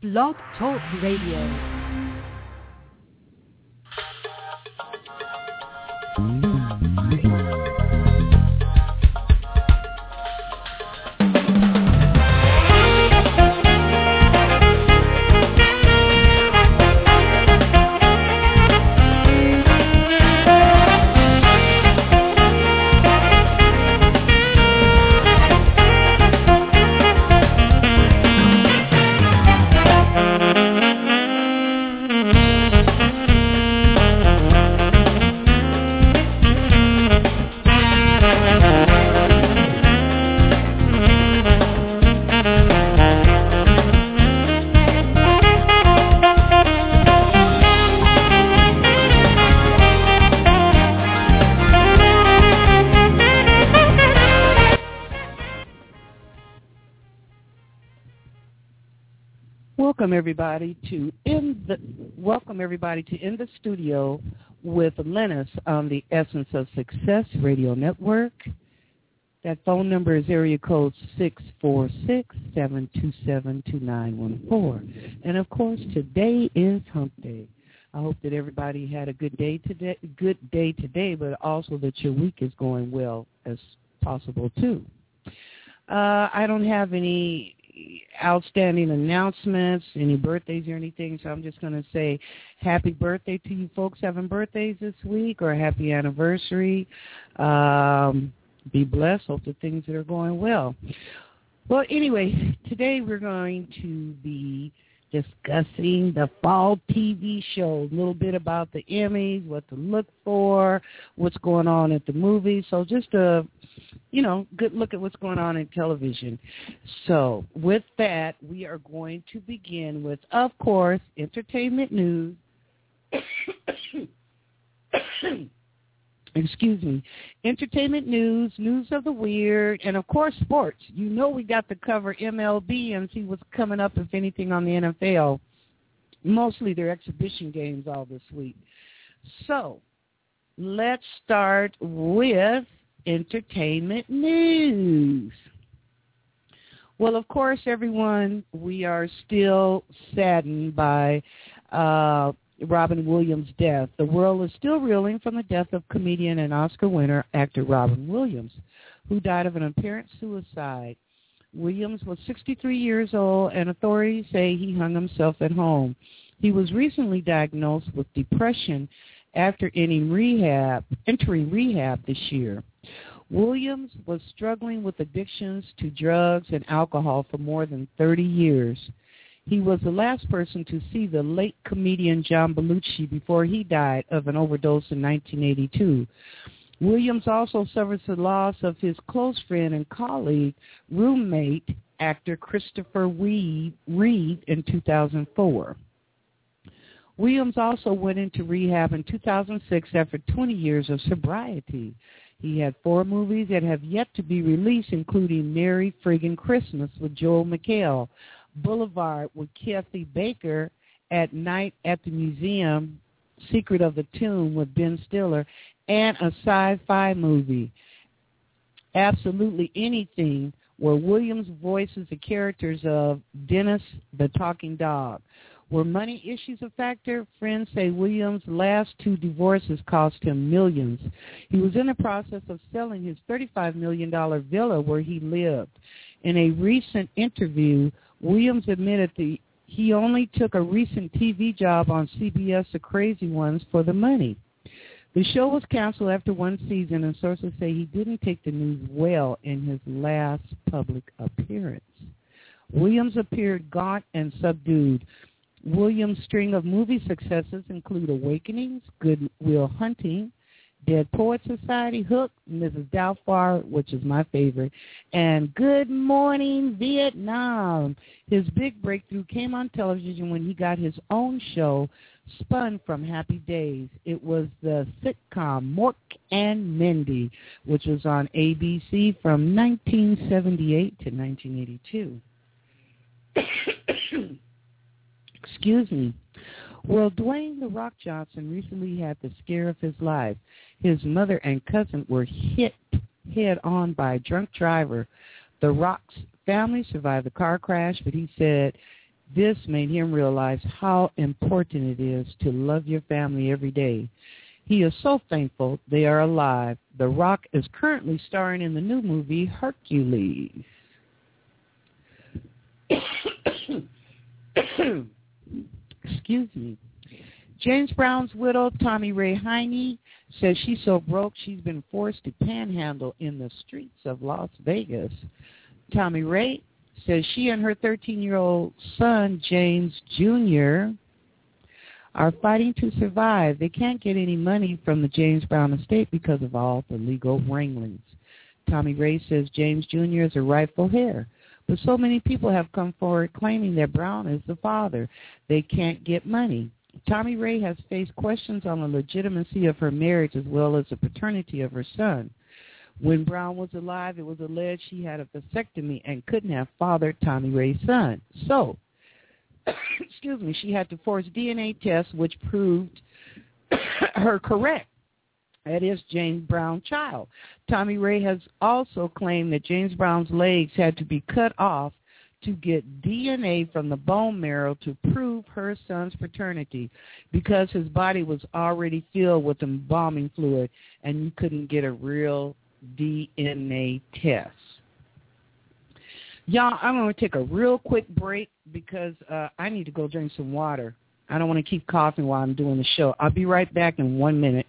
Blog Talk Radio. Welcome everybody to In the Studio with Lennis on the Essence of Success Radio Network. That phone number is area code 646-727-2914. And of course, today is Hump Day. I hope that everybody had a good day today, but also that your week is going well as possible too. I don't have any outstanding announcements, any birthdays or anything, so I'm just going to say happy birthday to you folks having birthdays this week, or happy anniversary. Be blessed. Hope that things that are going well. Well, anyway, today we're going to be discussing the fall TV show, a little bit about the Emmys, what to look for, what's going on at the movies. So just a good look at what's going on in television. So with that, we are going to begin with, of course, entertainment news. Excuse me. Entertainment news, news of the weird, and, of course, sports. You know we got to cover MLB and see what's coming up, if anything, on the NFL. Mostly their exhibition games all this week. So let's start with entertainment news. Well, of course, everyone, we are still saddened by Robin Williams' death. The world is still reeling from the death of comedian and Oscar winner actor Robin Williams, who died of an apparent suicide. Williams was 63 years old, and authorities say he hung himself at home. He was recently diagnosed with depression after entering rehab this year. Williams was struggling with addictions to drugs and alcohol for more than 30 years. He was the last person to see the late comedian John Belushi before he died of an overdose in 1982. Williams also suffers the loss of his close friend and colleague, roommate, actor Christopher Reeve in 2004. Williams also went into rehab in 2006 after 20 years of sobriety. He had 4 movies that have yet to be released, including Merry Friggin' Christmas with Joel McHale, Boulevard with Kathy Baker, At Night at the Museum, Secret of the Tomb with Ben Stiller, and a sci-fi movie, Absolutely Anything, where Williams voices the characters of Dennis the Talking Dog. Were money issues a factor? Friends say Williams' last 2 divorces cost him millions. He was in the process of selling his $35 million villa where he lived. In a recent interview, Williams admitted that he only took a recent TV job on CBS, The Crazy Ones, for the money. The show was canceled after 1 season, and sources say he didn't take the news well in his last public appearance. Williams appeared gaunt and subdued. Williams' string of movie successes include Awakenings, Good Will Hunting, Dead Poets Society, Hook, Mrs. Doubtfire, which is my favorite, and Good Morning Vietnam. His big breakthrough came on television when he got his own show, spun from Happy Days. It was the sitcom Mork and Mindy, which was on ABC from 1978 to 1982. Excuse me. Well, Dwayne "The Rock" Johnson recently had the scare of his life. His mother and cousin were hit head-on by a drunk driver. The Rock's family survived the car crash, but he said This made him realize how important it is to love your family every day. He is so thankful they are alive. The Rock is currently starring in the new movie Hercules. Excuse me. James Brown's widow, Tommy Ray Heine, says she's so broke she's been forced to panhandle in the streets of Las Vegas. Tommy Ray says she and her 13-year-old son, James Jr., are fighting to survive. They can't get any money from the James Brown estate because of all the legal wranglings. Tommy Ray says James Jr. is a rightful heir, but so many people have come forward claiming that Brown is the father. They can't get money. Tommy Ray has faced questions on the legitimacy of her marriage as well as the paternity of her son. When Brown was alive, it was alleged she had a vasectomy and couldn't have fathered Tommy Ray's son. So, excuse me, she had to force DNA tests which proved her correct. That is James Brown's child. Tommy Ray has also claimed that James Brown's legs had to be cut off to get DNA from the bone marrow to prove her son's paternity because his body was already filled with embalming fluid and you couldn't get a real DNA test. Y'all, I'm going to take a real quick break because I need to go drink some water. I don't want to keep coughing while I'm doing the show. I'll be right back in 1 minute.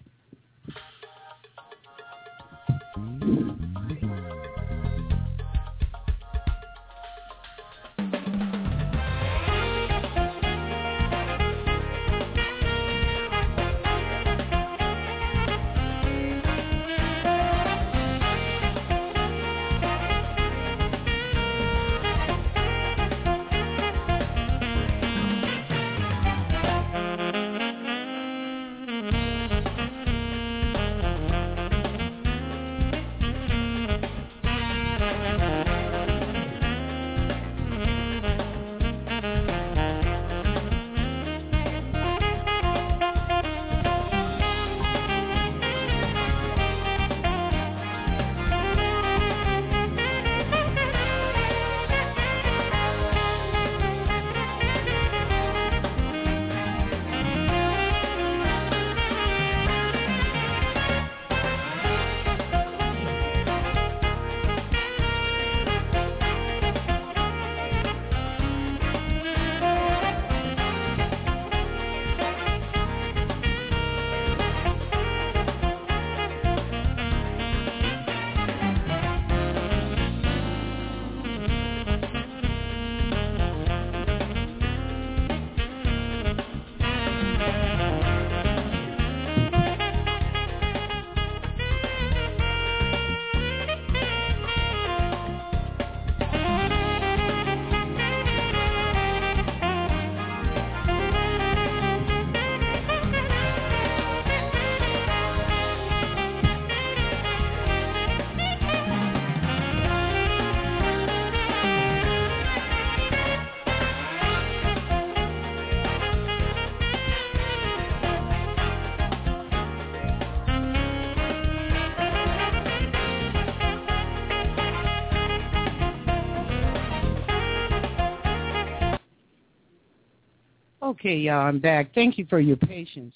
Okay, y'all, I'm back. Thank you for your patience.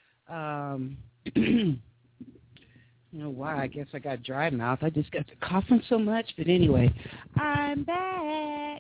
You know why? I guess I got dry mouth. I just got to coughing so much. But anyway, I'm back.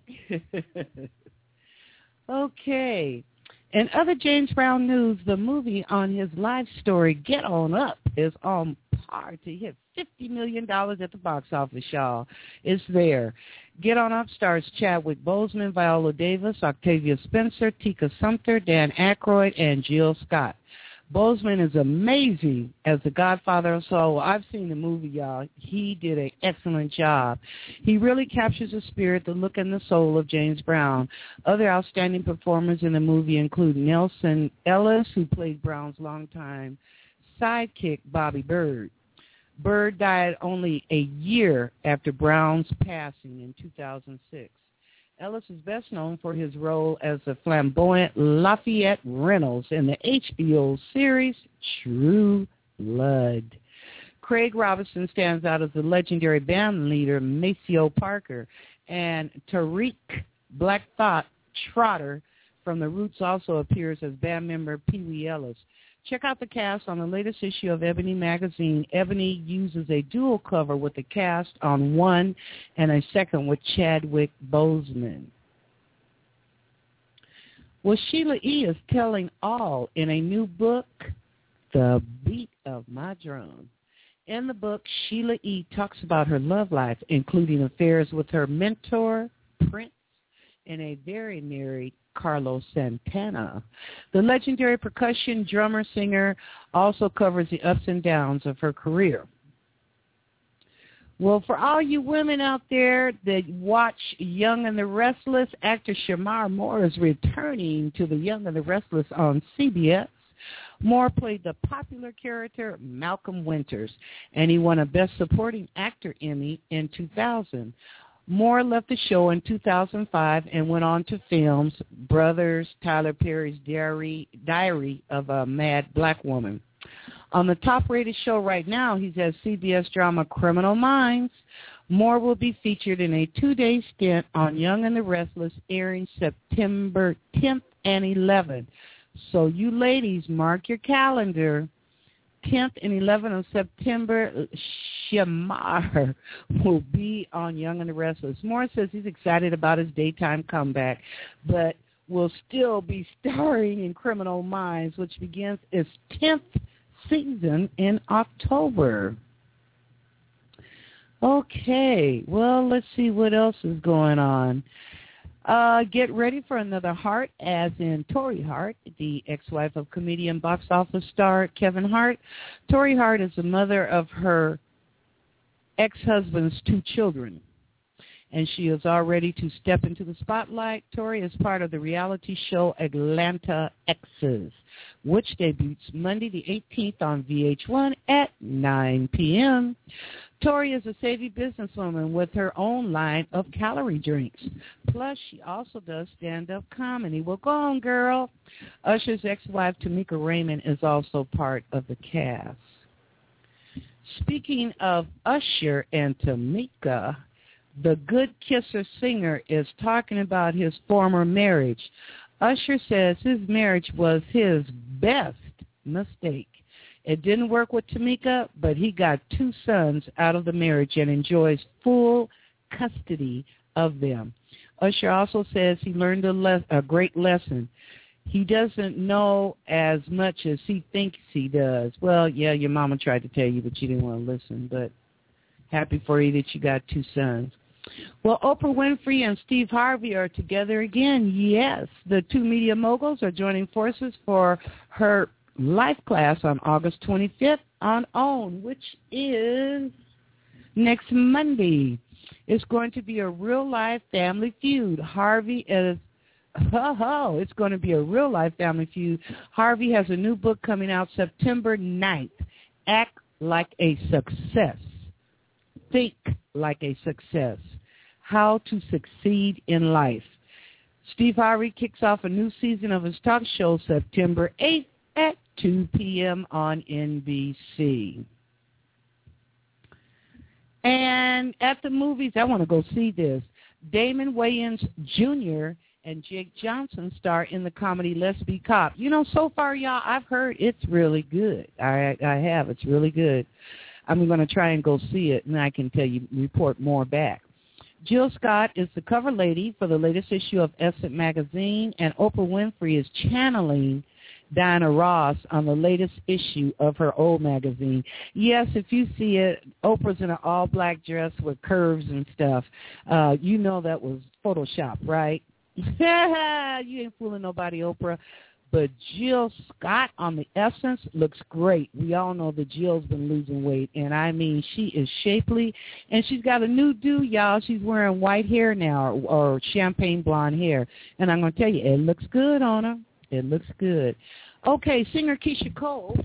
Okay. In other James Brown news, the movie on his life story, Get On Up, is on par to hit $50 million at the box office, y'all. It's there. Get On Up stars Chadwick Boseman, Viola Davis, Octavia Spencer, Tika Sumpter, Dan Aykroyd, and Jill Scott. Boseman is amazing as the Godfather of Soul. I've seen the movie, y'all. He did an excellent job. He really captures the spirit, the look, and the soul of James Brown. Other outstanding performers in the movie include Nelson Ellis, who played Brown's longtime sidekick, Bobby Bird. Bird died only a year after Brown's passing in 2006. Ellis is best known for his role as the flamboyant Lafayette Reynolds in the HBO series True Blood. Craig Robinson stands out as the legendary band leader Maceo Parker, and Tariq Black Thought Trotter from The Roots also appears as band member Pee Wee Ellis. Check out the cast on the latest issue of Ebony magazine. Ebony uses a dual cover with the cast on one and a second with Chadwick Boseman. Well, Sheila E. is telling all in a new book, The Beat of My Drum. In the book, Sheila E. talks about her love life, including affairs with her mentor, Prince, and a very married Carlos Santana. The legendary percussion drummer singer also covers the ups and downs of her career. Well, for all you women out there that watch Young and the Restless, actor Shamar Moore is returning to the Young and the Restless on CBS. Moore played the popular character Malcolm Winters, and he won a Best Supporting Actor Emmy in 2000. Moore left the show in 2005 and went on to films Brothers, Tyler Perry's Diary of a Mad Black Woman. On the top-rated show right now, he's at CBS drama Criminal Minds. Moore will be featured in a 2-day stint on Young and the Restless, airing September 10th and 11th. So you ladies, mark your calendar. 10th and 11th of September, Shamar will be on Young and the Restless. Moore says he's excited about his daytime comeback, but will still be starring in Criminal Minds, which begins its 10th season in October. Okay, well, let's see what else is going on. Get ready for another Hart, as in Tori Hart, the ex-wife of comedian box office star Kevin Hart. Tori Hart is the mother of her ex-husband's 2 children, and she is all ready to step into the spotlight. Tori is part of the reality show Atlanta Exes, which debuts Monday the 18th on VH1 at 9 p.m. Tori is a savvy businesswoman with her own line of calorie drinks. Plus, she also does stand-up comedy. Well, go on, girl. Usher's ex-wife, Tamika Raymond, is also part of the cast. Speaking of Usher and Tamika, the Good Kisser singer is talking about his former marriage. Usher says his marriage was his best mistake. It didn't work with Tamika, but he got 2 sons out of the marriage and enjoys full custody of them. Usher also says he learned a great lesson. He doesn't know as much as he thinks he does. Well, yeah, your mama tried to tell you, but you didn't want to listen. But happy for you that you got 2 sons. Well, Oprah Winfrey and Steve Harvey are together again. Yes, the 2 media moguls are joining forces for her life class on August 25th on OWN, which is next Monday. It's going to be a real-life family feud. It's going to be a real-life family feud. Harvey has a new book coming out September 9th, Act Like a Success. Think Like a Success. How to Succeed in Life. Steve Harvey kicks off a new season of his talk show September 8th at 2 p.m. on NBC. And at the movies, I want to go see this. Damon Wayans Jr. and Jake Johnson star in the comedy Let's Be Cop. You know, so far, y'all, I've heard it's really good. I have. It's really good. I'm going to try and go see it, and I can report more back. Jill Scott is the cover lady for the latest issue of Essence magazine, and Oprah Winfrey is channeling Diana Ross on the latest issue of her old magazine. Yes, if you see it, Oprah's in an all-black dress with curves and stuff. You know that was Photoshop, right? You ain't fooling nobody, Oprah. But Jill Scott on the Essence looks great. We all know that Jill's been losing weight, and I mean, she is shapely, and she's got a new do, y'all. She's wearing white hair now, or champagne blonde hair, and I'm going to tell you, it looks good on her. It looks good. Okay, singer Keisha Cole,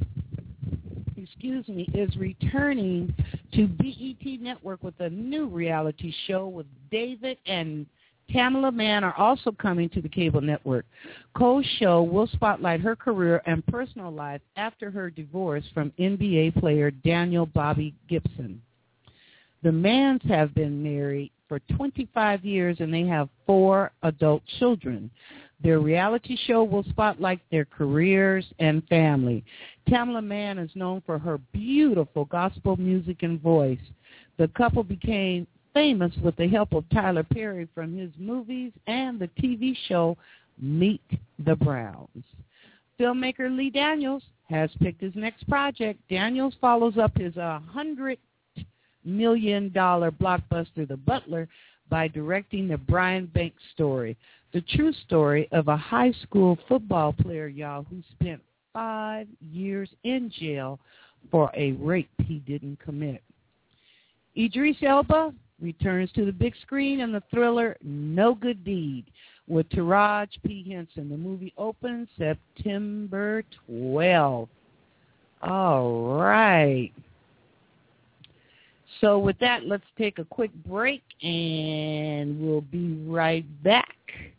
is returning to BET Network with a new reality show with David and Tamela Mann are also coming to the cable network. Cole's show will spotlight her career and personal life after her divorce from NBA player Daniel Bobby Gibson. The Manns have been married for 25 years, and they have 4 adult children. Their reality show will spotlight their careers and family. Tamela Mann is known for her beautiful gospel music and voice. The couple became famous with the help of Tyler Perry from his movies and the TV show Meet the Browns. Filmmaker Lee Daniels has picked his next project. Daniels follows up his $100 million blockbuster, The Butler, by directing the Brian Banks story, the true story of a high school football player, y'all, who spent 5 years in jail for a rape he didn't commit. Idris Elba returns to the big screen in the thriller No Good Deed with Taraji P. Henson. The movie opens September 12th. All right. So with that, let's take a quick break, and we'll be right back.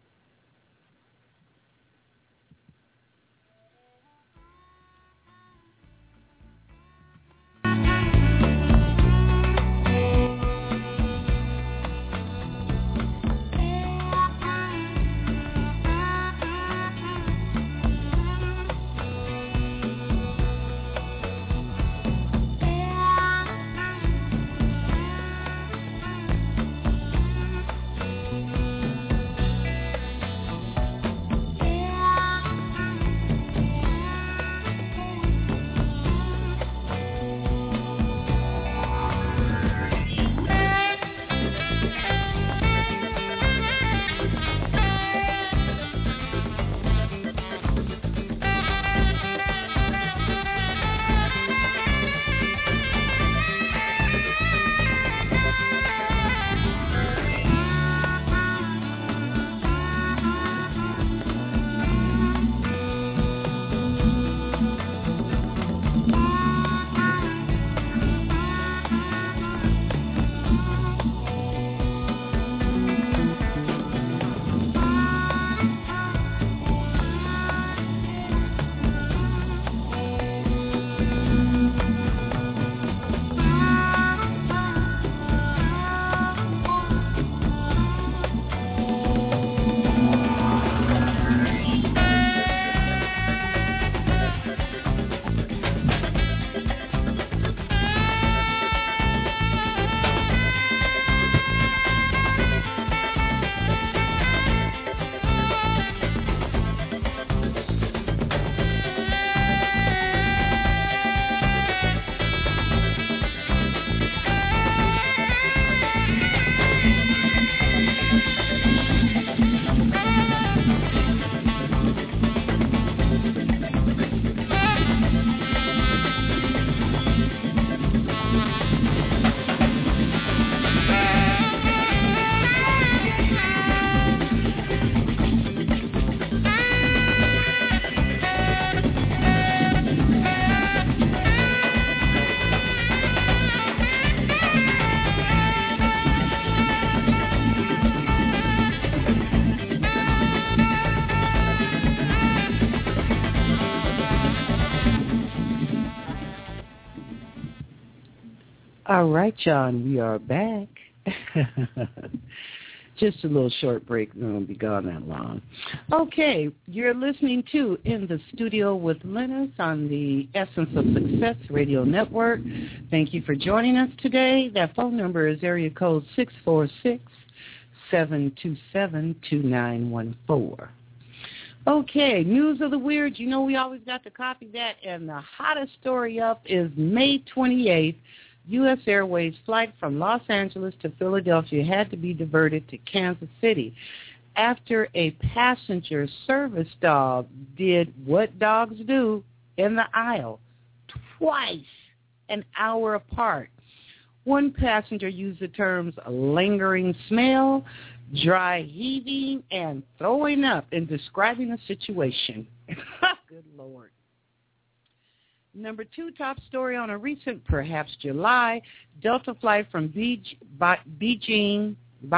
All right, John, we are back. Just a little short break. We won't be gone that long. Okay, you're listening to In the Studio with Linus on the Essence of Success Radio Network. Thank you for joining us today. That phone number is area code 646-727-2914. Okay, News of the Weird. You know we always got to copy that. And the hottest story up is May 28th. U.S. Airways flight from Los Angeles to Philadelphia had to be diverted to Kansas City after a passenger service dog did what dogs do in the aisle twice an hour apart. One passenger used the terms lingering smell, dry heaving, and throwing up in describing the situation. Good Lord. Number 2 top story on a recent, perhaps July, Delta flight from Beijing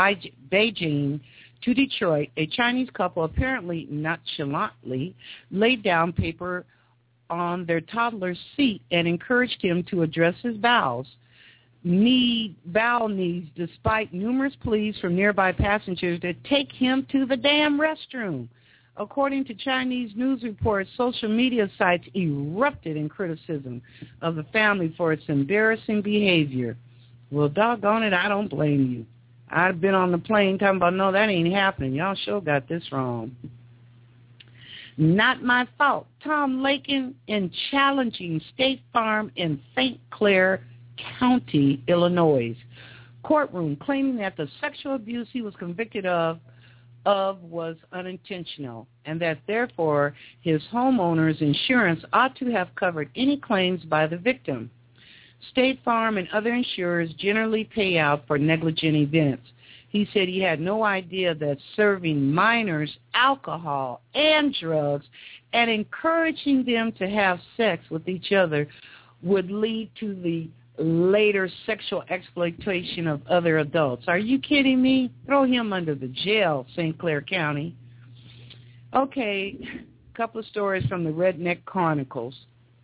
to Detroit. A Chinese couple apparently nonchalantly laid down paper on their toddler's seat and encouraged him to address his bowels. bowel needs despite numerous pleas from nearby passengers to take him to the damn restroom. According to Chinese news reports, social media sites erupted in criticism of the family for its embarrassing behavior. Well, doggone it, I don't blame you. I've been on the plane talking about, no, that ain't happening. Y'all sure got this wrong. Not my fault. Tom Lakin in challenging State Farm in St. Clair County, Illinois. Courtroom claiming that the sexual abuse he was convicted of was unintentional and that therefore his homeowner's insurance ought to have covered any claims by the victim. State Farm and other insurers generally pay out for negligent events. He said he had no idea that serving minors alcohol and drugs and encouraging them to have sex with each other would lead to the later sexual exploitation of other adults. Are you kidding me? Throw him under the jail, St. Clair County. Okay, a couple of stories from the Redneck Chronicles.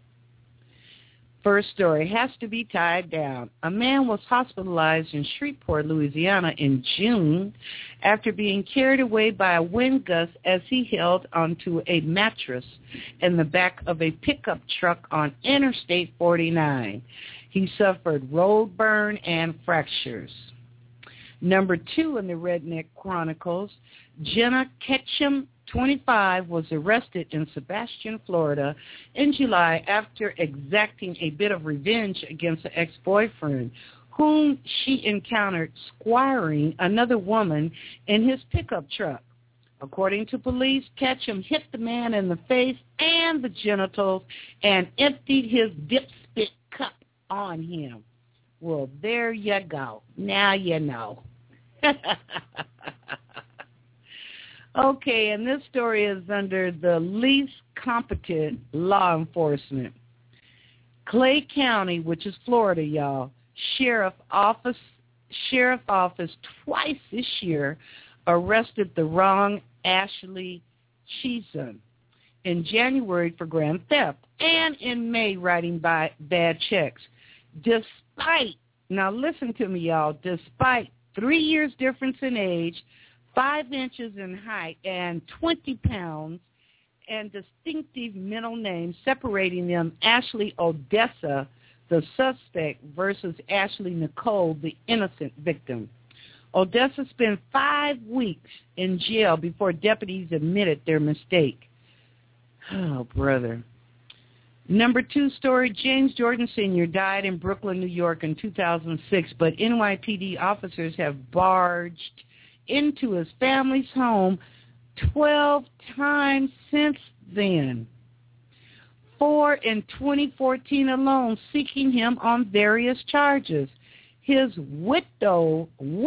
First story, has to be tied down. A man was hospitalized in Shreveport, Louisiana in June after being carried away by a wind gust as he held onto a mattress in the back of a pickup truck on Interstate 49. He suffered road burn and fractures. Number 2 in the Redneck Chronicles, Jenna Ketchum, 25, was arrested in Sebastian, Florida in July after exacting a bit of revenge against an ex-boyfriend whom she encountered squiring another woman in his pickup truck. According to police, Ketchum hit the man in the face and the genitals and emptied his dipspit cup on him. Well, there you go. Now you know. Okay, and this story is under the least competent law enforcement. Clay County, which is Florida, y'all, Sheriff office twice this year arrested the wrong Ashley Cheeson in January for grand theft and in May writing bad checks. Despite, now listen to me, y'all, despite 3 years difference in age, 5 inches in height, and 20 pounds, and distinctive middle names separating them, Ashley Odessa, the suspect, versus Ashley Nicole, the innocent victim. Odessa spent 5 weeks in jail before deputies admitted their mistake. Oh, brother. Number 2 story, James Jordan Sr. died in Brooklyn, New York in 2006, but NYPD officers have barged into his family's home 12 times since then. 4 in 2014 alone, seeking him on various charges. His widow,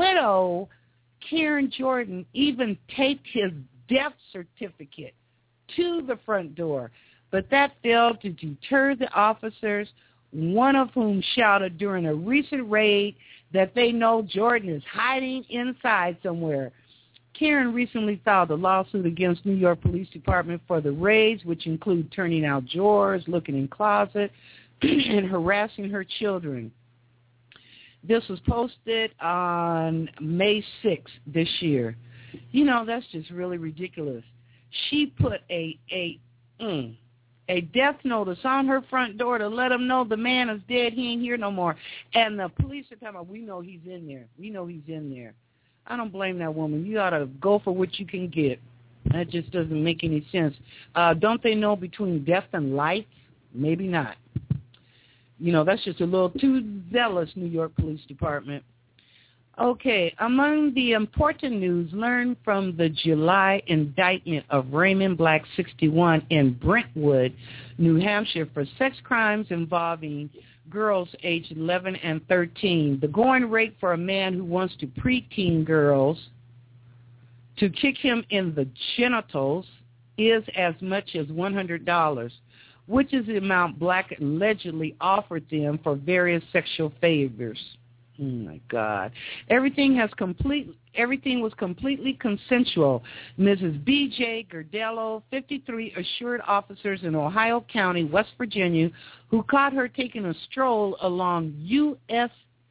Karen Jordan, even taped his death certificate to the front door, but that failed to deter the officers, one of whom shouted during a recent raid that they know Jordan is hiding inside somewhere. Karen recently filed a lawsuit against New York Police Department for the raids, which include turning out drawers, looking in closets, and harassing her children. This was posted on May 6th this year. You know, that's just really ridiculous. She put a death notice on her front door to let them know the man is dead. He ain't here no more. And the police are talking about, we know he's in there. We know he's in there. I don't blame that woman. You ought to go for what you can get. That just doesn't make any sense. Don't they know between death and life? Maybe not. You know, that's just a little too zealous, New York Police Department. Okay, among the important news learned from the July indictment of Raymond Black, 61, in Brentwood, New Hampshire, for sex crimes involving girls aged 11 and 13. The going rate for a man who wants to preteen girls to kick him in the genitals is as much as $100, which is the amount Black allegedly offered them for various sexual favors. Oh, my God. Everything was completely consensual. Mrs. B.J. Gerdello, 53, assured officers in Ohio County, West Virginia, who caught her taking a stroll along U.S.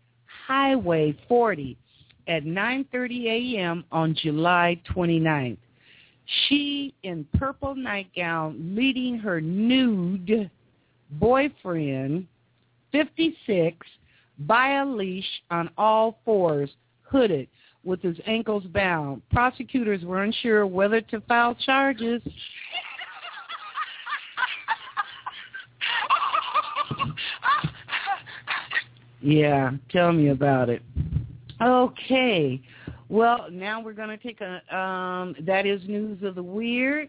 Highway 40 at 9:30 a.m. on July 29th. She, in purple nightgown, leading her nude boyfriend, 56, by a leash on all fours, hooded, with his ankles bound. Prosecutors were unsure whether to file charges. Yeah, tell me about it. Okay. Well, now we're going to take that is News of the Weird.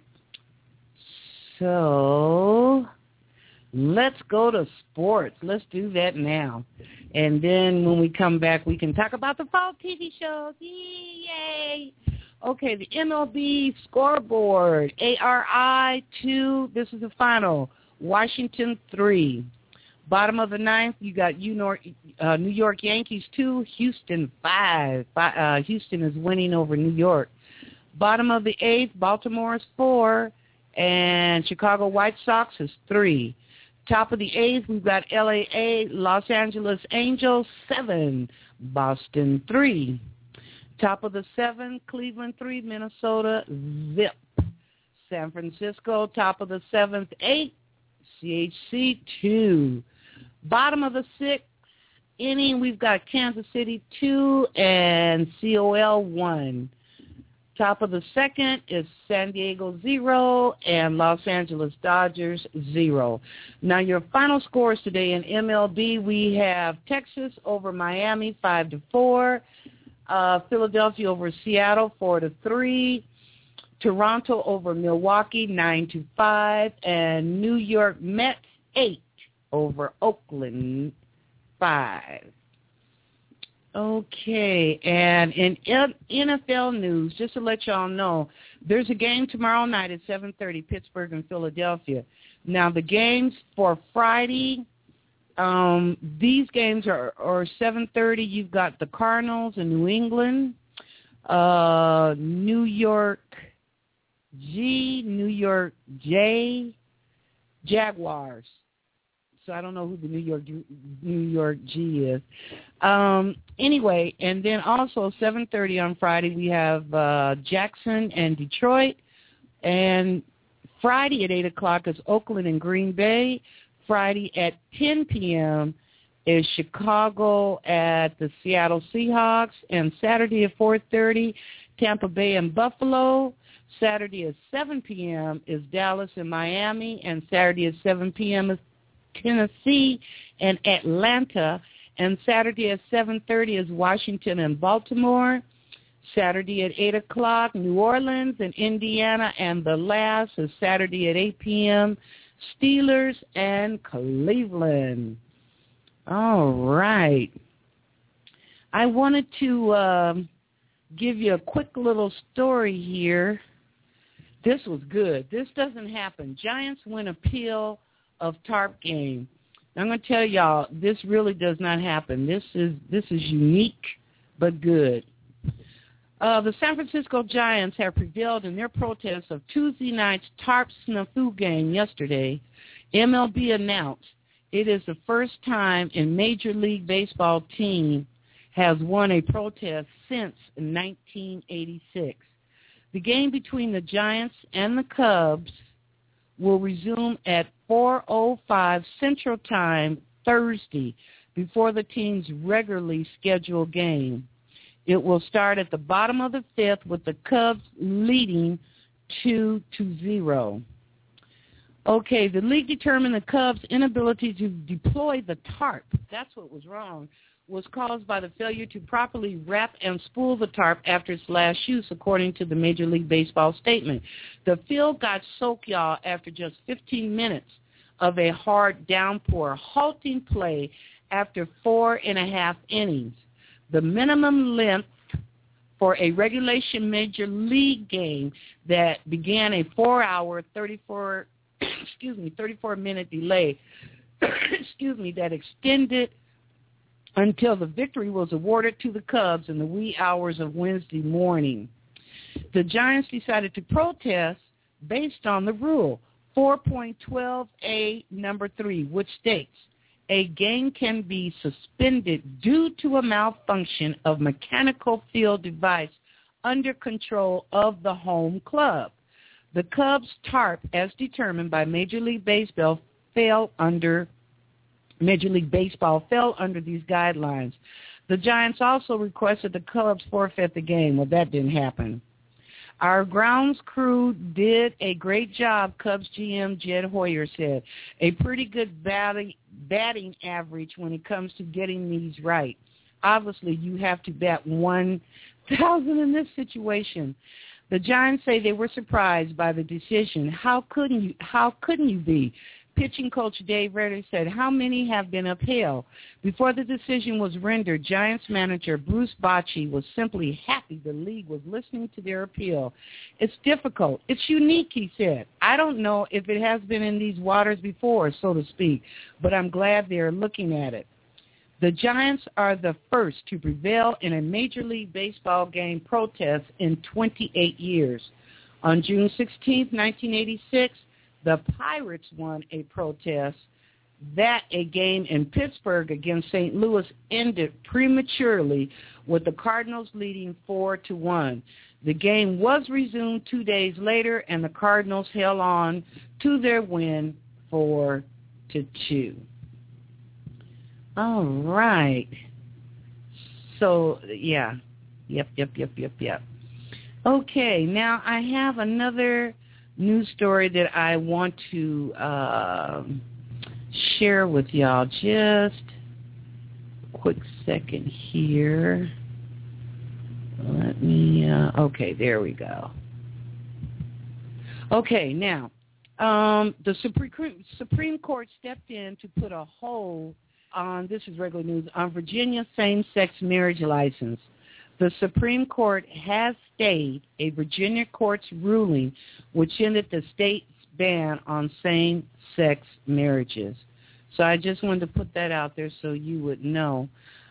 So let's go to sports. Let's do that now. And then when we come back, we can talk about the fall TV shows. Yay! Okay, the MLB scoreboard. ARI 2, this is the final. Washington 3. Bottom of the ninth, you got New York Yankees 2, Houston 5. Houston is winning over New York. Bottom of the eighth, Baltimore is 4, and Chicago White Sox is 3. Top of the eighth, we've got LAA, Los Angeles Angels 7, Boston 3. Top of the seventh, Cleveland 3, Minnesota zip. San Francisco, top of the seventh, 8, CHC 2. Bottom of the sixth inning, we've got Kansas City 2 and COL 1. Top of the second is San Diego 0 and Los Angeles Dodgers 0. Now your final scores today in MLB, we have Texas over Miami 5-4, Philadelphia over Seattle 4-3, Toronto over Milwaukee 9-5, and New York Mets 8 over Oakland 5. Okay, and in NFL news, just to let y'all know, there's a game tomorrow night at 7:30, Pittsburgh and Philadelphia. Now, the games for Friday, these games are 7:30. You've got the Cardinals in New England, New York G, New York J, Jaguars. So I don't know who the New York G is. Anyway, and then also 7:30 on Friday we have Jackson and Detroit, and Friday at 8 o'clock is Oakland and Green Bay. Friday at 10 p.m. is Chicago at the Seattle Seahawks, and Saturday at 4:30, Tampa Bay and Buffalo. Saturday at 7 p.m. is Dallas and Miami, and Saturday at 7 p.m. is Tennessee and Atlanta, and Saturday at 7:30 is Washington and Baltimore. Saturday at 8 o'clock, New Orleans and Indiana, and the last is Saturday at 8 p.m., Steelers and Cleveland. All right. I wanted to give you a quick little story here. This was good. This doesn't happen. Giants win appeal of TARP game. I'm going to tell y'all, this really does not happen. This is unique but good. The San Francisco Giants have prevailed in their protest of Tuesday night's TARP snafu game yesterday. MLB announced it is the first time a Major League Baseball team has won a protest since 1986. The game between the Giants and the Cubs will resume at 4:05 Central Time Thursday before the team's regularly scheduled game. It will start at the bottom of the fifth with the Cubs leading 2-0. Okay, the league determined the Cubs' inability to deploy the tarp, that's what was wrong, was caused by the failure to properly wrap and spool the tarp after its last use, according to the Major League Baseball statement. The field got soaked, y'all, after just 15 minutes of a hard downpour, halting play after 4.5 innings. The minimum length for a regulation Major League game that began a 4-hour, 34-minute delay, that extended until the victory was awarded to the Cubs in the wee hours of Wednesday morning. The Giants decided to protest based on the rule 4.12A number 3, which states, a game can be suspended due to a malfunction of mechanical field device under control of the home club. The Cubs' tarp, as determined by Major League Baseball, fell under these guidelines. The Giants also requested the Cubs forfeit the game. Well, that didn't happen. Our grounds crew did a great job, Cubs GM Jed Hoyer said. A pretty good batting average when it comes to getting these right. Obviously, you have to bat 1,000 in this situation. The Giants say they were surprised by the decision. How couldn't you be? Pitching coach Dave Redder said, how many have been upheld? Before the decision was rendered, Giants manager Bruce Bochy was simply happy the league was listening to their appeal. It's difficult. It's unique, he said. I don't know if it has been in these waters before, so to speak, but I'm glad they're looking at it. The Giants are the first to prevail in a Major League Baseball game protest in 28 years. On June 16, 1986, the Pirates won a protest that a game in Pittsburgh against St. Louis ended prematurely with the Cardinals leading 4-1. The game was resumed 2 days later, and the Cardinals held on to their win 4-2. All right. So, yeah. Yep. Okay, now I have another news story that I want to share with y'all. Just a quick second here. Let me, okay, there we go. Okay, now, the Supreme Court stepped in to put a hold on, this is regular news, on Virginia's same-sex marriage license. The Supreme Court has stayed a Virginia court's ruling which ended the state's ban on same-sex marriages. So I just wanted to put that out there so you would know.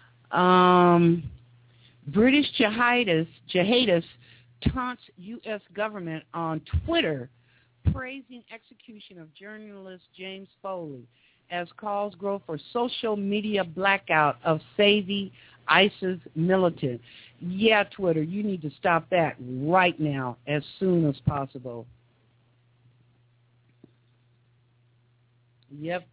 British jihadists taunts U.S. government on Twitter praising execution of journalist James Foley as calls grow for social media blackout of Saudi ISIS militant. Yeah, Twitter, you need to stop that right now as soon as possible. Yep.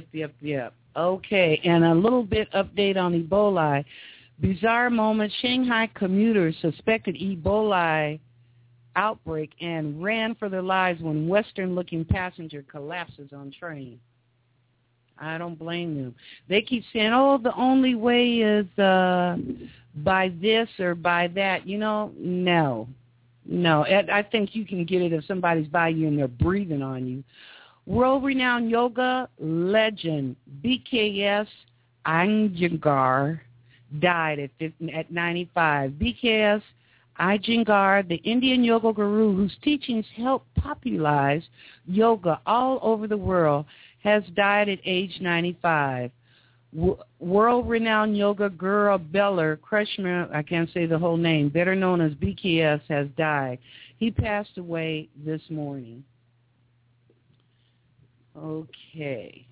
Okay, and a little bit update on Ebola. Bizarre moment, Shanghai commuters suspected Ebola outbreak and ran for their lives when Western-looking passenger collapses on train. I don't blame them. They keep saying, oh, the only way is by this or by that. You know, no. I think you can get it if somebody's by you and they're breathing on you. World-renowned yoga legend BKS Iyengar died at 95. BKS Iyengar, the Indian yoga guru whose teachings help popularize yoga all over the world, has died at age 95. World-renowned yoga guru Bella Krishna, I can't say the whole name, better known as BKS, has died. He passed away this morning. Okay.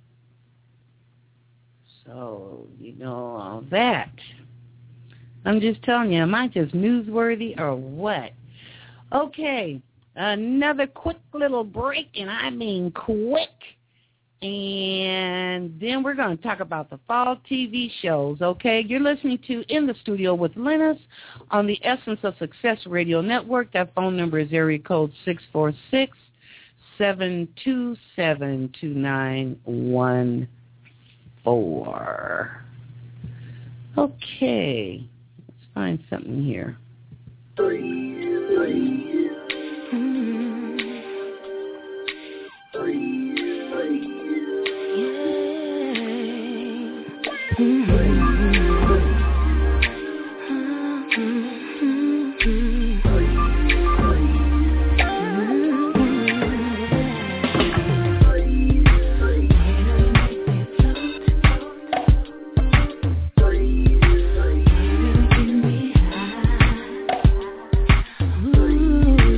So, you know all that. I'm just telling you, am I just newsworthy or what? Okay, another quick little break, and I mean quick. And then we're going to talk about the fall TV shows, okay? You're listening to In the Studio with Linus on the Essence of Success Radio Network. That phone number is area code 646-727-2914. Okay, let's find something here. Ooh.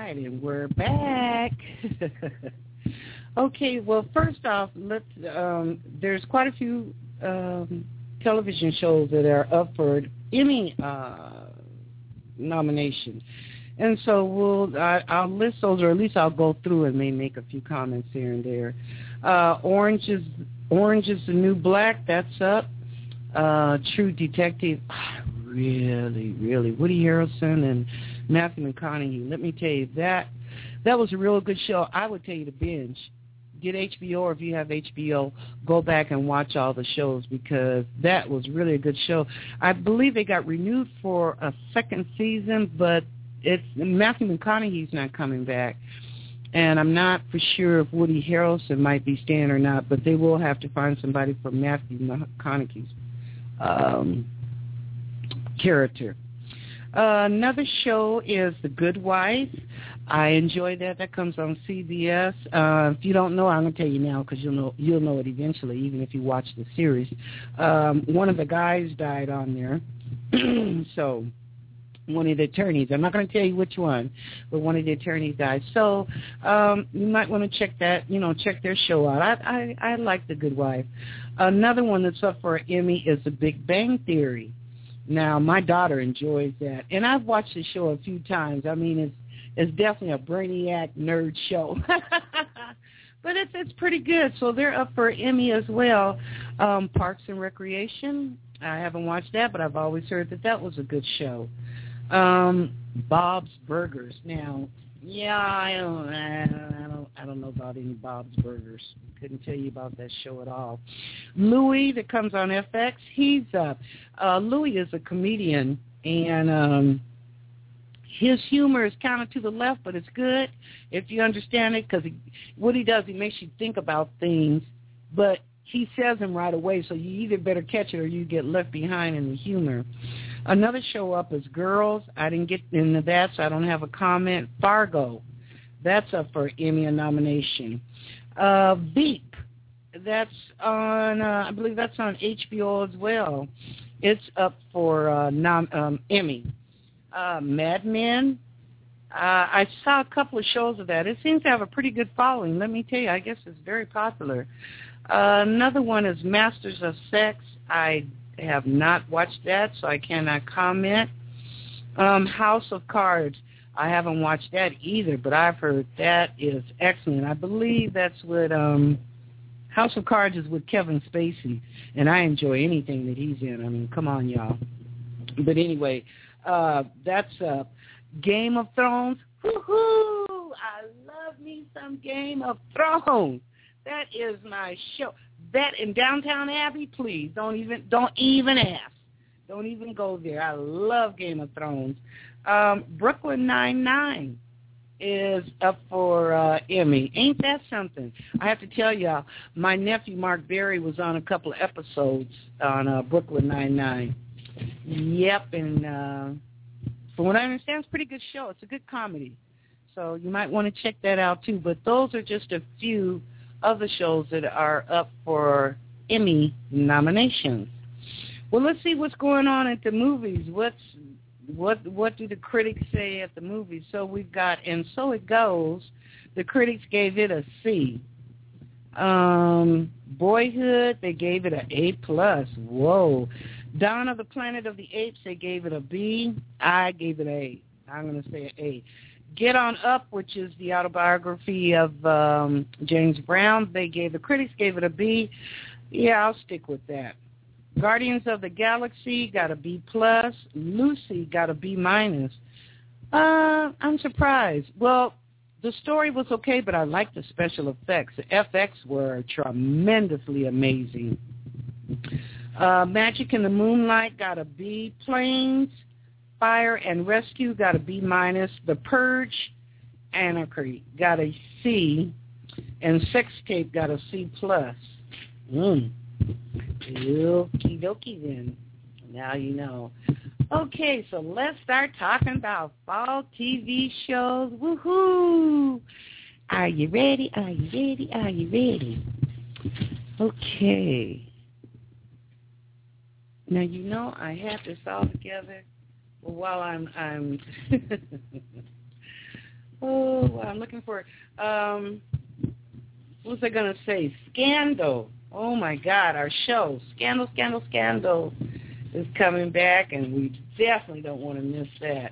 right, and we're back. Okay, well, first off, there's quite a few television shows that are up for Emmy nomination. And so I'll list those, or at least I'll go through and may make a few comments here and there. Orange is the New Black. That's up. True Detective. Really. Woody Harrelson and Matthew McConaughey. Let me tell you, that was a real good show. I would tell you to binge. Get HBO, or if you have HBO, go back and watch all the shows, because that was really a good show. I believe they got renewed for a second season, but Matthew McConaughey's not coming back. And I'm not for sure if Woody Harrelson might be staying or not, but they will have to find somebody for Matthew McConaughey's character. Another show is The Good Wife. I enjoy that. That comes on CBS. If you don't know, I'm going to tell you now, because you'll know it eventually, even if you watch the series. One of the guys died on there. So one of the attorneys, I'm not going to tell you which one, but one of the attorneys died. So you might want to check that, check their show out. I like The Good Wife. Another one that's up for an Emmy is The Big Bang Theory. Now, my daughter enjoys that, and I've watched the show a few times. I mean, it's definitely a brainiac nerd show, but it's pretty good. So they're up for an Emmy as well. Parks and Recreation. I haven't watched that, but I've always heard that was a good show. Bob's Burgers. Now, yeah, I don't know about any Bob's Burgers. Couldn't tell you about that show at all. Louis, that comes on FX, he's up. Louis is a comedian, and his humor is kind of to the left, but it's good if you understand it, because what he does, he makes you think about things, but he says them right away, so you either better catch it or you get left behind in the humor. Another show up is Girls. I didn't get into that, so I don't have a comment. Fargo, that's up for Emmy nomination. Veep, that's on, I believe that's on HBO as well. It's up for Emmy. Mad Men, I saw a couple of shows of that. It seems to have a pretty good following. Let me tell you, I guess it's very popular. Another one is Masters of Sex. I have not watched that, so I cannot comment. House of Cards. I haven't watched that either, but I've heard that is excellent. I believe that's with House of Cards is with Kevin Spacey, and I enjoy anything that he's in. I mean, come on, y'all. But anyway, that's Game of Thrones. Woohoo! I love me some Game of Thrones. That is my show. That in Downtown Abbey, please don't even ask. Don't even go there. I love Game of Thrones. Brooklyn Nine-Nine is up for Emmy. Ain't that something? I have to tell y'all, my nephew Mark Berry was on a couple of episodes on Brooklyn Nine-Nine. Yep, and from what I understand, it's a pretty good show. It's a good comedy. So you might want to check that out too. But those are just a few of the shows that are up for Emmy nominations. Well, let's see what's going on at the movies. What do the critics say at the movies? So we've got And So It Goes. The critics gave it a C. Boyhood, they gave it an A+. Whoa. Dawn of the Planet of the Apes, they gave it a B. I gave it an A. I'm going to say an A. Get On Up, which is the autobiography of James Brown, the critics gave it a B. Yeah, I'll stick with that. Guardians of the Galaxy got a B+. Lucy got a B-. I'm surprised. Well, the story was okay, but I liked the special effects. The FX were tremendously amazing. Magic in the Moonlight got a B. Planes, Fire and Rescue got a B-. The Purge, Anarchy got a C. And Sex Tape got a C+. Okie dokie then. Now you know. Okay, so let's start talking about fall TV shows. Woohoo! Are you ready? Are you ready? Are you ready? Okay. Now you know I have this all together. Well, while I'm Oh, I'm looking for it. What was I going to say? Scandal. Oh, my God, our show. Scandal is coming back, and we definitely don't want to miss that.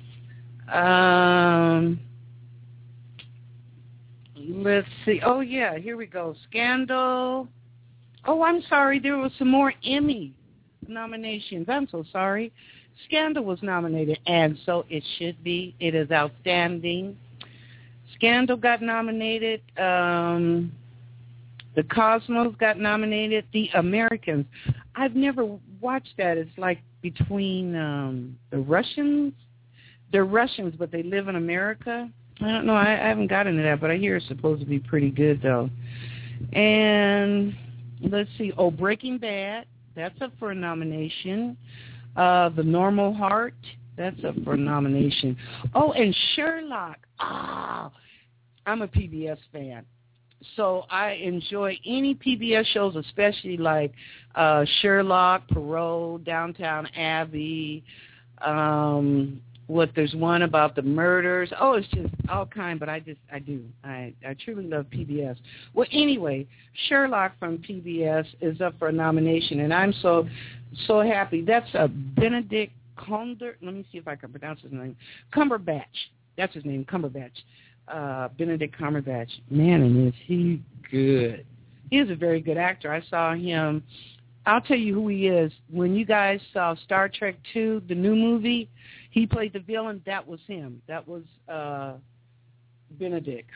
Let's see. Oh, yeah, here we go. Scandal. Oh, I'm sorry. There was some more Emmy nominations. I'm so sorry. Scandal was nominated, and so it should be. It is outstanding. Scandal got nominated. The Cosmos got nominated. The Americans. I've never watched that. It's like between the Russians. They're Russians, but they live in America. I don't know. I haven't gotten into that, but I hear it's supposed to be pretty good, though. And let's see. Oh, Breaking Bad. That's up for a nomination. The Normal Heart. That's up for a nomination. Oh, and Sherlock. I'm a PBS fan. So I enjoy any PBS shows, especially like Sherlock, Poirot, Downton Abbey. There's one about the murders. Oh, it's just all kind, but I truly love PBS. Well, anyway, Sherlock from PBS is up for a nomination, and I'm so happy. That's a Benedict Cumberbatch. Let me see if I can pronounce his name. Cumberbatch. That's his name, Cumberbatch. Benedict Cumberbatch. Man, and is he good. He is a very good actor. I saw him. I'll tell you who he is. When you guys saw Star Trek II, the new movie, he played the villain. That was him. That was Benedict.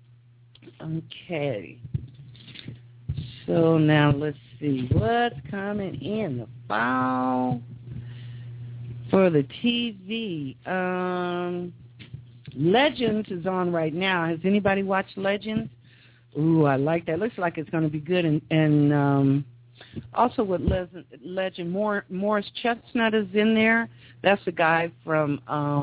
Okay. So now let's see. What's coming in the fall for the TV? Legends is on right now. Has anybody watched Legends? Ooh, I like that. Looks like it's going to be good. And also with Legend, Morris Chestnut is in there. That's the guy from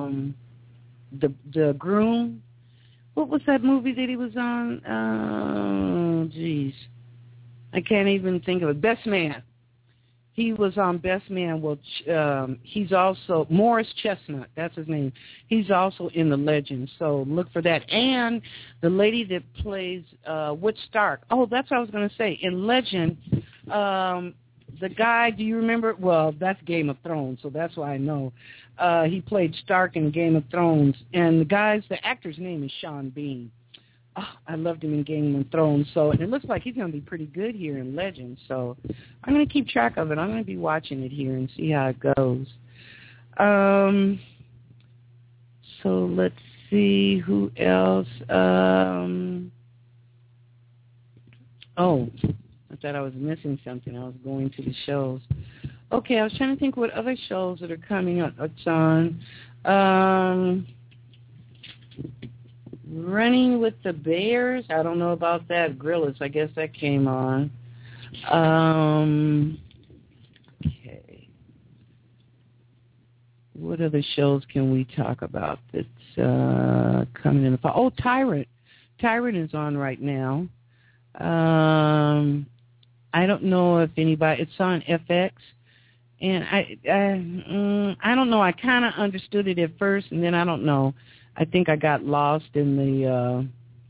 the Groom. What was that movie that he was on? Oh, geez. I can't even think of it. Best Man. He was on Best Man. Well, he's also Morris Chestnut. That's his name. He's also in the Legend. So look for that. And the lady that plays Whit Stark. Oh, that's what I was going to say. In Legend, the guy. Do you remember? Well, that's Game of Thrones, so that's why I know. He played Stark in Game of Thrones, and the actor's name is Sean Bean. Oh, I loved him in Game of Thrones, so and it looks like he's going to be pretty good here in Legends. So I'm going to keep track of it. I'm going to be watching it here and see how it goes. So let's see who else. Oh, I thought I was missing something. I was going to the shows. Okay, I was trying to think what other shows that are coming up. It's on. Running with the Bears. I don't know about that. Grillers, I guess that came on. Okay. What other shows can we talk about that's coming in the fall? Oh, Tyrant. Tyrant is on right now. I don't know if anybody. It's on FX, and I don't know. I kind of understood it at first, and then I don't know. I think I got lost in the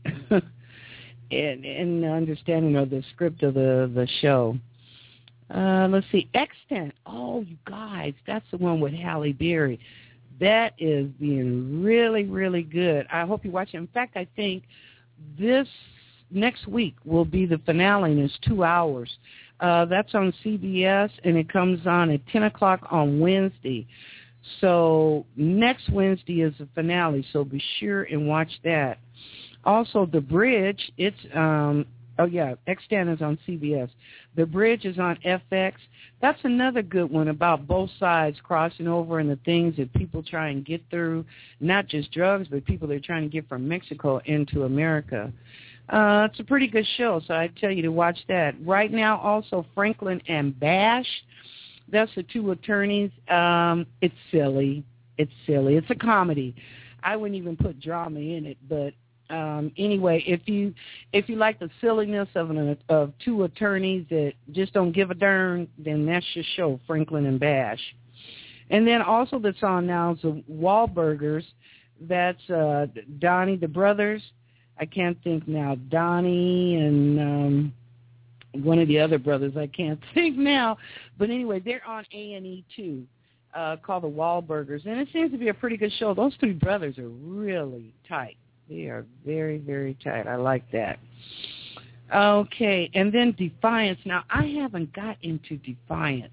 in the understanding of the script of the show. Let's see, Extant. Oh, you guys, that's the one with Halle Berry. That is being really, really good. I hope you watch it. In fact, I think this next week will be the finale, and it's 2 hours. That's on CBS, and it comes on at 10 o'clock on Wednesday. So next Wednesday is the finale, so be sure and watch that. Also, The Bridge, it's, Extant is on CBS. The Bridge is on FX. That's another good one about both sides crossing over and the things that people try and get through, not just drugs, but people they're trying to get from Mexico into America. It's a pretty good show, so I tell you to watch that. Right now, also, Franklin and Bash. That's the two attorneys. It's silly. It's a comedy. I wouldn't even put drama in it, but anyway, if you like the silliness of two attorneys that just don't give a darn, then that's your show, Franklin and Bash. And then also that's on now is the Wahlburgers. That's Donnie, the brothers. I can't think now. Donnie and one of the other brothers. I can't think now. But anyway, they're on A&E too, called the Wahlburgers. And it seems to be a pretty good show. Those three brothers are really tight. They are very, very tight. I like that. Okay, and then Defiance. Now, I haven't got into Defiance.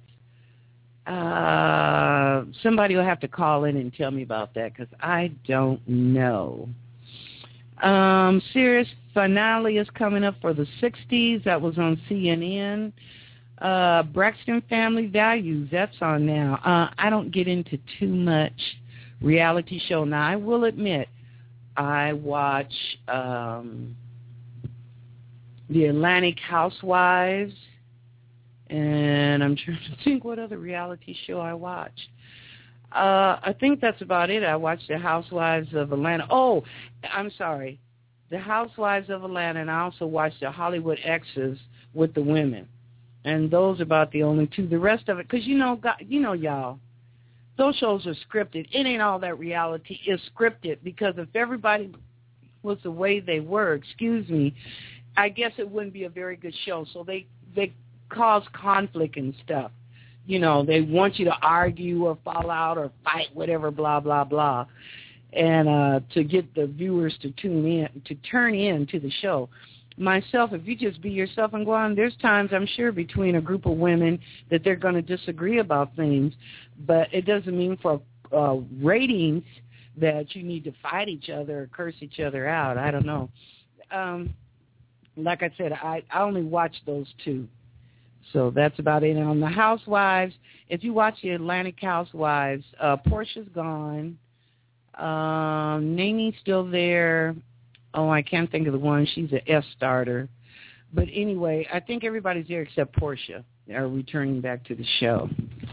Somebody will have to call in and tell me about that because I don't know. Series finale is coming up for the 60s. That was on CNN. Braxton Family Values, that's on now. I don't get into too much reality show. Now, I will admit, I watch the Atlantic Housewives, and I'm trying to think what other reality show I watch. I think that's about it. I watched the Housewives of Atlanta. Oh, I'm sorry. The Housewives of Atlanta, and I also watched the Hollywood Exes with the women. And those are about the only two. The rest of it, because you know, y'all, those shows are scripted. It ain't all that reality. It's scripted because if everybody was the way they were, excuse me, I guess it wouldn't be a very good show. So they cause conflict and stuff. You know, they want you to argue or fall out or fight, whatever, blah, blah, blah, and to get the viewers to turn in to the show. Myself, if you just be yourself and go on, there's times, I'm sure, between a group of women that they're going to disagree about things, but it doesn't mean for ratings that you need to fight each other or curse each other out. I don't know. Like I said, I only watch those two. So that's about it. And on the Housewives, if you watch the Atlantic Housewives, Portia's gone. Nene's still there. Oh, I can't think of the one. She's an S-starter. But anyway, I think everybody's there except Portia are returning back to the show.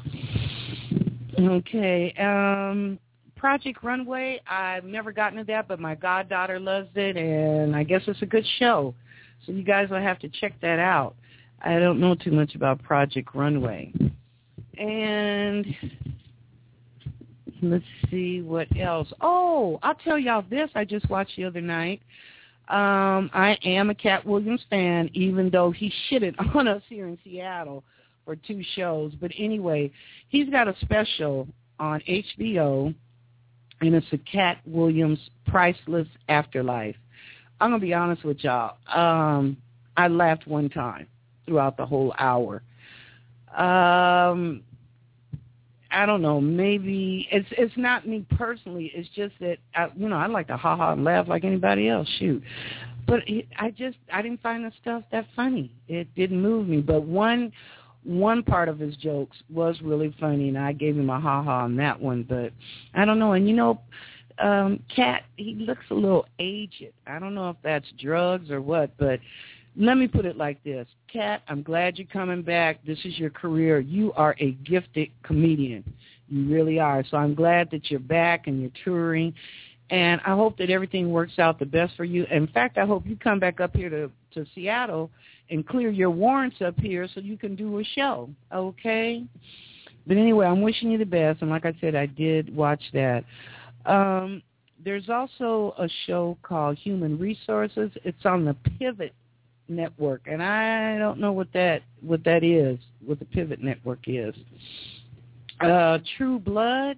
Okay. Project Runway, I've never gotten to that, but my goddaughter loves it, and I guess it's a good show. So you guys will have to check that out. I don't know too much about Project Runway. And let's see what else. Oh, I'll tell y'all this I just watched the other night. I am a Cat Williams fan, even though he shitted on us here in Seattle for 2 shows. But anyway, he's got a special on HBO, and it's a Cat Williams Priceless Afterlife. I'm going to be honest with y'all. I laughed one time throughout the whole hour. I don't know. Maybe it's not me personally. It's just that I like to ha ha and laugh like anybody else. Shoot, but I didn't find the stuff that funny. It didn't move me. But one part of his jokes was really funny, and I gave him a ha ha on that one. But I don't know. And Cat, he looks a little aged. I don't know if that's drugs or what, but. Let me put it like this. Kat, I'm glad you're coming back. This is your career. You are a gifted comedian. You really are. So I'm glad that you're back and you're touring. And I hope that everything works out the best for you. In fact, I hope you come back up here to Seattle and clear your warrants up here so you can do a show, okay? But anyway, I'm wishing you the best. And like I said, I did watch that. There's also a show called Human Resources. It's on the Pivot Network, and I don't know what that is, what the Pivot Network is. True Blood,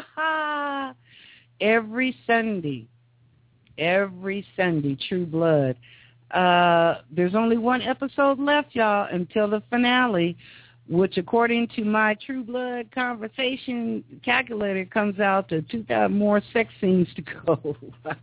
every Sunday, True Blood. There's only one episode left, y'all, until the finale, which according to my True Blood conversation calculator comes out to 2,000 more sex scenes to go.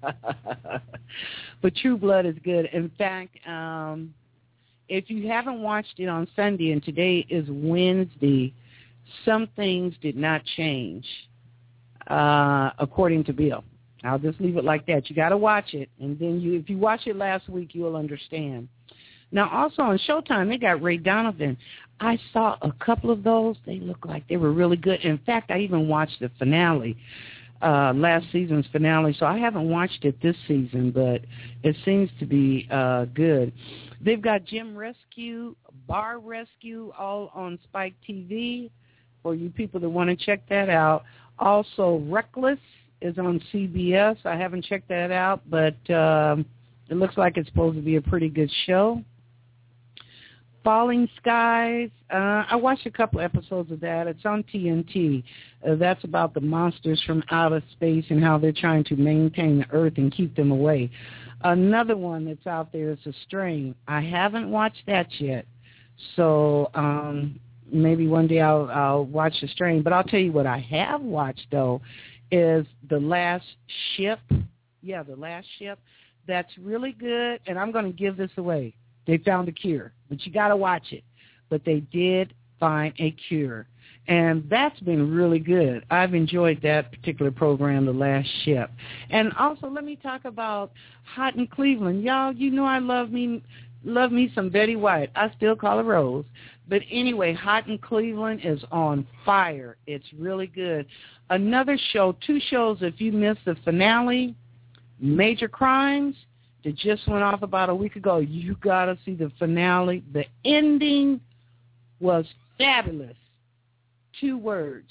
But True Blood is good. In fact, if you haven't watched it on Sunday, and today is Wednesday, some things did not change, according to Bill. I'll just leave it like that. You got to watch it, and then if you watched it last week, you'll understand. Now, also on Showtime, they got Ray Donovan. I saw a couple of those. They looked like they were really good. In fact, I even watched the finale, last season's finale. So I haven't watched it this season, but it seems to be good. They've got Gym Rescue, Bar Rescue, all on Spike TV for you people that want to check that out. Also, Reckless is on CBS. I haven't checked that out, but it looks like it's supposed to be a pretty good show. Falling Skies, I watched a couple episodes of that. It's on TNT. That's about the monsters from outer space and how they're trying to maintain the Earth and keep them away. Another one that's out there is The Strain. I haven't watched that yet, so maybe one day I'll watch The Strain. But I'll tell you what I have watched, though, is The Last Ship. Yeah, The Last Ship. That's really good, and I'm going to give this away. They found a cure, but you got to watch it. But they did find a cure, and that's been really good. I've enjoyed that particular program, The Last Ship. And also, let me talk about Hot in Cleveland. Y'all, you know I love me some Betty White. I still call her Rose. But anyway, Hot in Cleveland is on fire. It's really good. Another show, 2 shows, if you missed the finale, Major Crimes, that just went off about a week ago. You got to see the finale. The ending was fabulous. 3 words.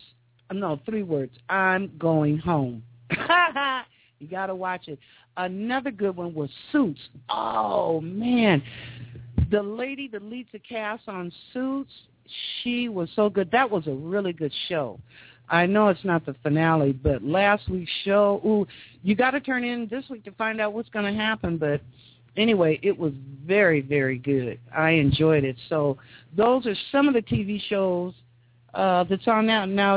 I'm going home. You got to watch it. Another good one was Suits. Oh, man. The lady that leads the cast on Suits, she was so good. That was a really good show. I know it's not the finale, but last week's show, you got to turn in this week to find out what's going to happen. But anyway, it was very, very good. I enjoyed it. So those are some of the TV shows that's on now. Now,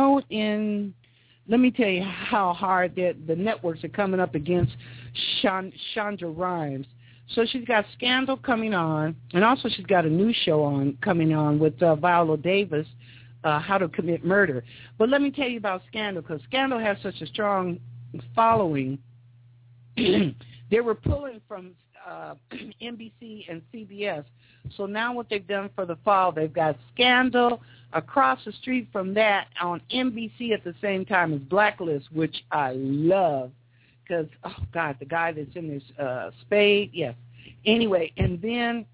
let me tell you how hard the networks are coming up against Shonda Rhimes. So she's got Scandal coming on, and also she's got a new show coming on with Viola Davis, How to Commit Murder. But let me tell you about Scandal, because Scandal has such a strong following. They were pulling from NBC and CBS. So now what they've done for the fall, they've got Scandal. Across the street from that on NBC at the same time is Blacklist, which I love because, oh, God, the guy that's in this Spade, yes. Anyway, and then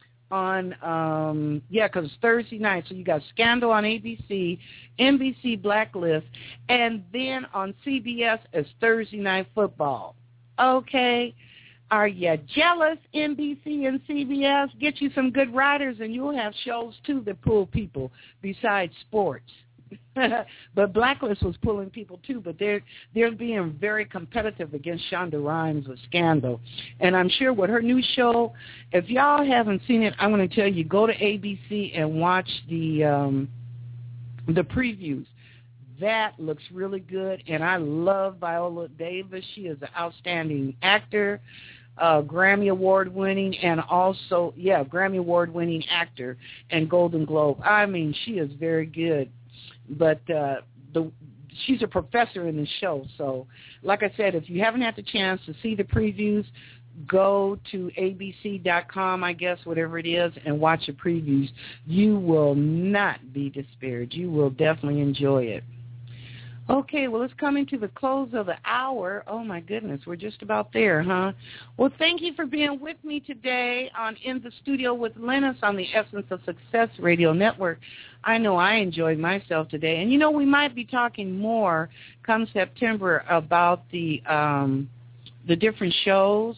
on, because it's Thursday night, so you got Scandal on ABC, NBC Blacklist, and then on CBS it's Thursday Night Football. Okay, are you jealous, NBC and CBS? Get you some good writers and you'll have shows, too, that pull people besides sports. But Blacklist was pulling people, too, but they're being very competitive against Shonda Rhimes with Scandal. And I'm sure with her new show, if y'all haven't seen it, I'm going to tell you, go to ABC and watch the previews. That looks really good, and I love Viola Davis. She is an outstanding actor, Grammy Award-winning, and also, Grammy Award-winning actor and Golden Globe. I mean, she is very good. But she's a professor in the show. So, like I said, if you haven't had the chance to see the previews, go to abc.com, I guess, whatever it is, and watch the previews. You will not be despaired. You will definitely enjoy it. Okay, well, it's coming to the close of the hour. Oh, my goodness, we're just about there, huh? Well, thank you for being with me today on In the Studio with Lennis on the Essence of Success Radio Network. I know I enjoyed myself today. And, we might be talking more come September about the different shows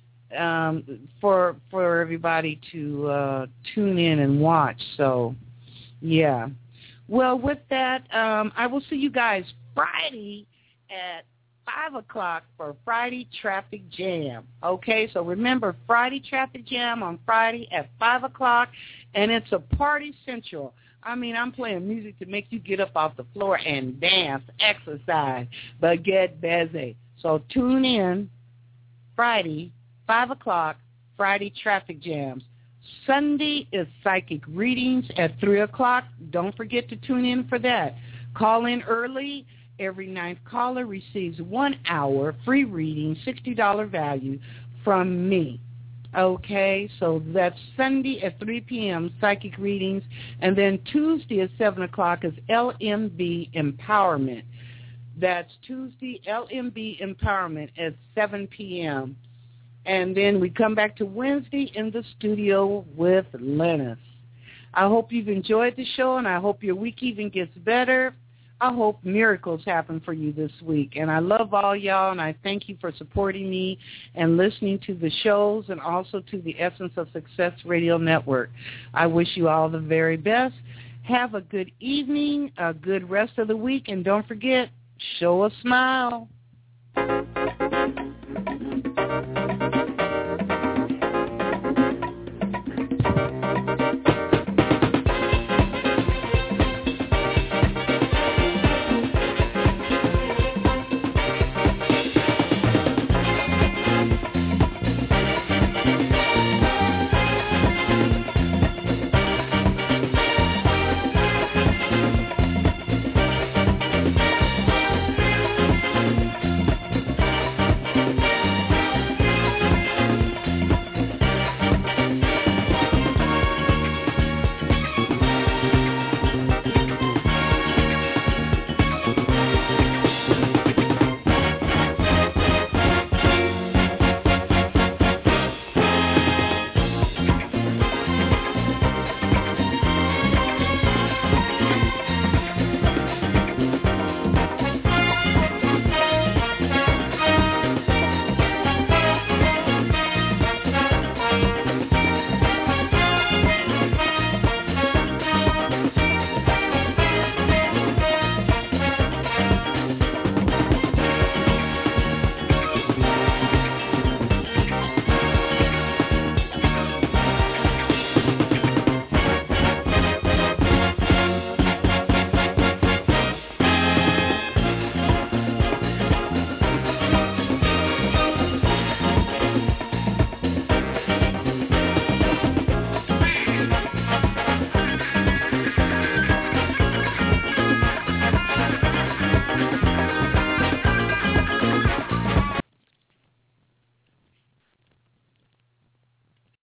for everybody to tune in and watch. So, yeah. Well, with that, I will see you guys Friday at 5 o'clock for Friday Traffic Jam. Okay, so remember, Friday Traffic Jam on Friday at 5 o'clock, and it's a party central. I mean, I'm playing music to make you get up off the floor and dance, exercise, but get busy. So tune in Friday, 5 o'clock, Friday Traffic Jams. Sunday is psychic readings at 3 o'clock. Don't forget to tune in for that. Call in early. Every 9th caller receives 1 hour free reading, $60 value from me. Okay, so that's Sunday at 3 p.m., psychic readings. And then Tuesday at 7 o'clock is LMB Empowerment. That's Tuesday, LMB Empowerment at 7 p.m., and then we come back to Wednesday in the studio with Lennis. I hope you've enjoyed the show, and I hope your week even gets better. I hope miracles happen for you this week. And I love all y'all, and I thank you for supporting me and listening to the shows and also to the Essence of Success Radio Network. I wish you all the very best. Have a good evening, a good rest of the week, and don't forget, show a smile.